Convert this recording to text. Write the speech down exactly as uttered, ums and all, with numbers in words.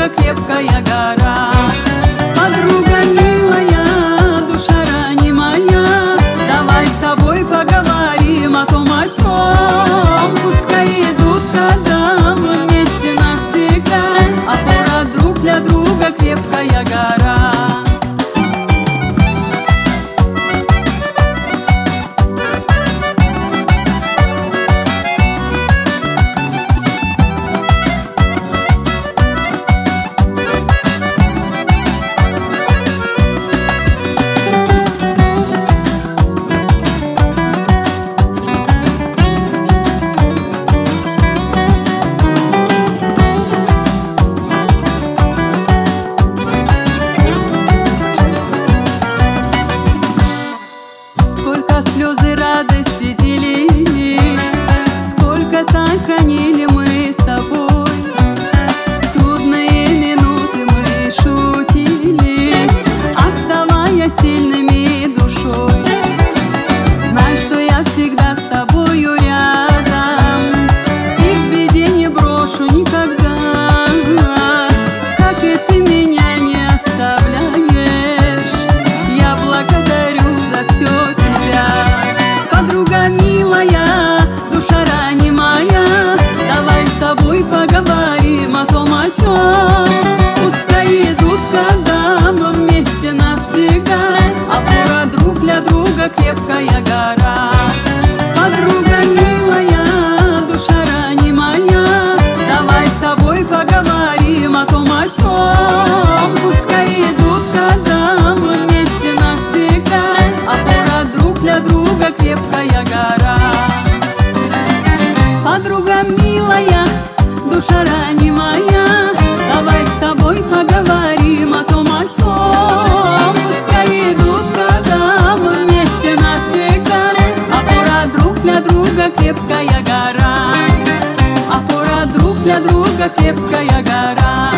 друга крепкая гора. Подруга милая, душа ранимая, давай с тобой поговорим о том, о сём. Пускай идут года, мы вместе навсегда, опора друг для друга крепкая гора. Сколько слезы радости делили, сколько тайн хранили мы с тобой. Трудные минуты мы шутили, оставаясь сильными душой. Знай, что я всегда с тобою рядом и в беде не брошу никогда. Как и ты меня не оставляешь, я благодарю за все. Подруга милая, душа ранимая, давай с тобой поговорим о том, о сём. Пускай идут года, мы вместе навсегда, опора друг для друга крепкая гора. Подруга милая, душа ранимая, давай с тобой поговорим о том, о сём. Пускай идут года, мы вместе навсегда, опора друг для друга крепкая гора. Подруга милая, душа ранимая, давай с тобой поговорим о том, о сём. Пускай идут года, мы вместе навсегда, опора друг для друга крепкая гора. Опора друг для друга крепкая гора.